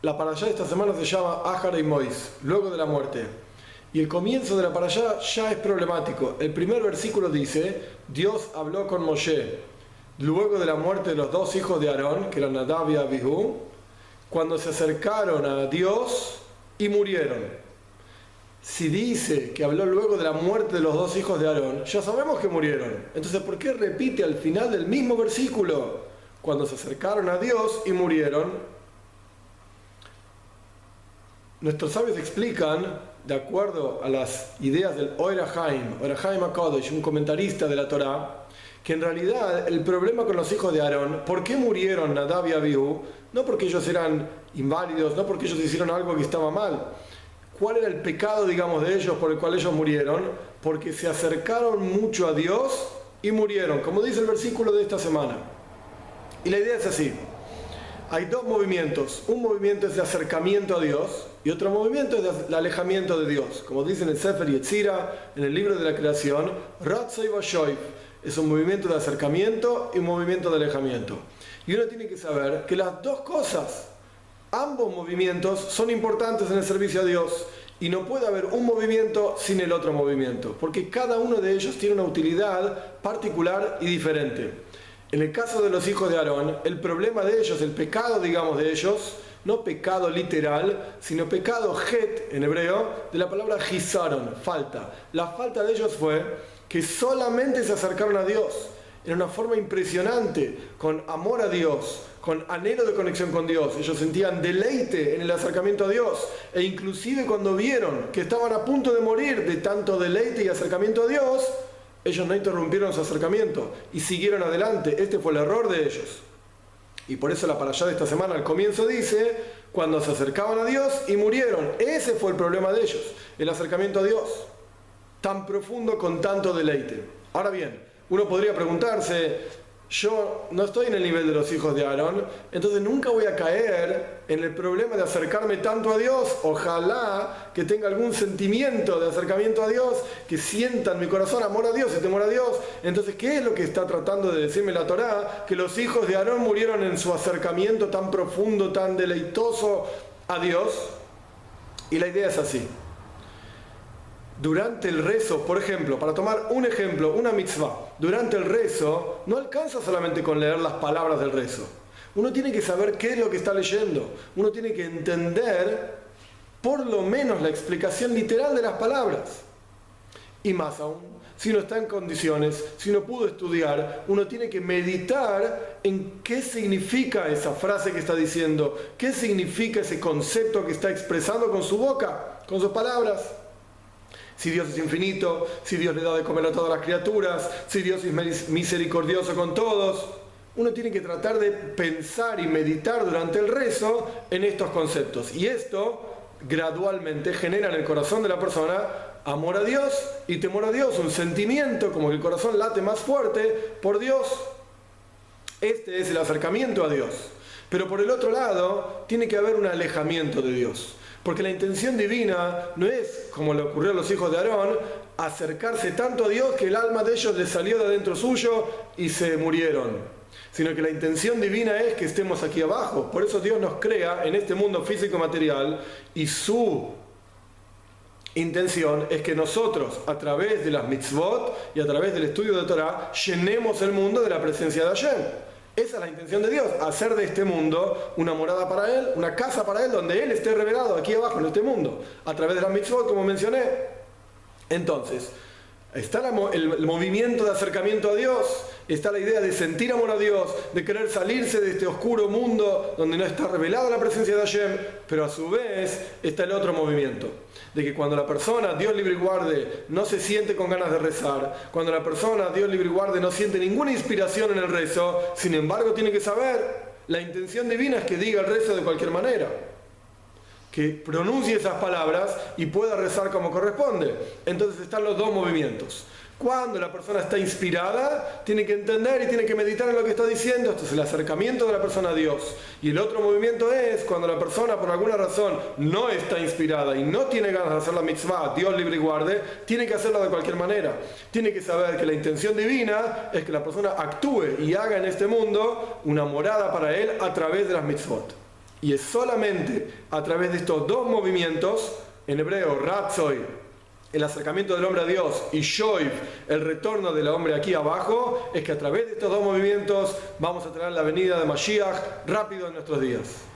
La parashá de esta semana se llama Ahar Mois, luego de la muerte. Y el comienzo de la parashá ya es problemático. El primer versículo dice: Dios habló con Moshe luego de la muerte de los dos hijos de Aarón, que eran Nadab y Abihu, cuando se acercaron a Dios y murieron. Si dice que habló luego de la muerte de los dos hijos de Aarón, ya sabemos que murieron. Entonces, ¿por qué repite al final del mismo versículo cuando se acercaron a Dios y murieron? Nuestros sabios explican, de acuerdo a las ideas del Ohr HaChaim HaKadosh, un comentarista de la Torá, que en realidad el problema con los hijos de Aarón, ¿por qué murieron Nadab y Abihu? No porque ellos eran inválidos, no porque ellos hicieron algo que estaba mal. ¿Cuál era el pecado, digamos, de ellos por el cual ellos murieron? Porque se acercaron mucho a Dios y murieron, como dice el versículo de esta semana. Y la idea es así: hay dos movimientos. Un movimiento es de acercamiento a Dios y otro movimiento es de alejamiento de Dios. Como dice en el Sefer Yetzira, en el libro de la creación, Ratzoi Vashoif, es un movimiento de acercamiento y un movimiento de alejamiento. Y uno tiene que saber que las dos cosas, ambos movimientos, son importantes en el servicio a Dios. Y no puede haber un movimiento sin el otro movimiento, porque cada uno de ellos tiene una utilidad particular y diferente. En el caso de los hijos de Aarón, el problema de ellos, el pecado, digamos, de ellos, no pecado literal, sino pecado het en hebreo, de la palabra hisaron, falta. La falta de ellos fue que solamente se acercaron a Dios en una forma impresionante, con amor a Dios, con anhelo de conexión con Dios. Ellos sentían deleite en el acercamiento a Dios, e inclusive cuando vieron que estaban a punto de morir de tanto deleite y acercamiento a Dios, ellos no interrumpieron su acercamiento y siguieron adelante. Este fue el error de ellos. Y por eso la parashá de esta semana al comienzo dice: cuando se acercaban a Dios y murieron. Ese fue el problema de ellos, el acercamiento a Dios, tan profundo con tanto deleite. Ahora bien, uno podría preguntarse: yo no estoy en el nivel de los hijos de Aarón, entonces nunca voy a caer en el problema de acercarme tanto a Dios. Ojalá que tenga algún sentimiento de acercamiento a Dios, que sienta en mi corazón amor a Dios y temor a Dios. Entonces, ¿qué es lo que está tratando de decirme la Torá? Que los hijos de Aarón murieron en su acercamiento tan profundo, tan deleitoso a Dios. Y la idea es así: durante el rezo, por ejemplo, para tomar un ejemplo, una mitzvah, durante el rezo no alcanza solamente con leer las palabras del rezo. Uno tiene que saber qué es lo que está leyendo. Uno tiene que entender por lo menos la explicación literal de las palabras. Y más aún, si uno está en condiciones, si uno pudo estudiar, uno tiene que meditar en qué significa esa frase que está diciendo, qué significa ese concepto que está expresando con su boca, con sus palabras. Si Dios es infinito, si Dios le da de comer a todas las criaturas, si Dios es misericordioso con todos, uno tiene que tratar de pensar y meditar durante el rezo en estos conceptos. Y esto gradualmente genera en el corazón de la persona amor a Dios y temor a Dios, un sentimiento como que el corazón late más fuerte por Dios. Este es el acercamiento a Dios. Pero por el otro lado, tiene que haber un alejamiento de Dios. Porque la intención divina no es, como le ocurrió a los hijos de Aarón, acercarse tanto a Dios que el alma de ellos les salió de adentro suyo y se murieron. Sino que la intención divina es que estemos aquí abajo. Por eso Dios nos crea en este mundo físico material, y su intención es que nosotros, a través de las mitzvot y a través del estudio de Torah, llenemos el mundo de la presencia de Hashem. Esa es la intención de Dios: hacer de este mundo una morada para Él, una casa para Él, donde Él esté revelado aquí abajo en este mundo, a través de las mitzvot, como mencioné. Entonces, está el movimiento de acercamiento a Dios, está la idea de sentir amor a Dios, de querer salirse de este oscuro mundo donde no está revelada la presencia de Hashem, pero a su vez está el otro movimiento, de que cuando la persona, Dios libre y guarde, no se siente con ganas de rezar, cuando la persona, Dios libre y guarde, no siente ninguna inspiración en el rezo, sin embargo tiene que saber, la intención divina es que diga el rezo de cualquier manera, que pronuncie esas palabras y pueda rezar como corresponde. Entonces están los dos movimientos. Cuando la persona está inspirada, tiene que entender y tiene que meditar en lo que está diciendo. Esto es el acercamiento de la persona a Dios. Y el otro movimiento es cuando la persona por alguna razón no está inspirada y no tiene ganas de hacer la mitzvah, Dios libre y guarde, tiene que hacerla de cualquier manera. Tiene que saber que la intención divina es que la persona actúe y haga en este mundo una morada para él a través de las mitzvot. Y es solamente a través de estos dos movimientos, en hebreo, Ratzoy, el acercamiento del hombre a Dios, y Shoiv, el retorno del hombre aquí abajo, es que a través de estos dos movimientos vamos a tener la venida de Mashiach rápido en nuestros días.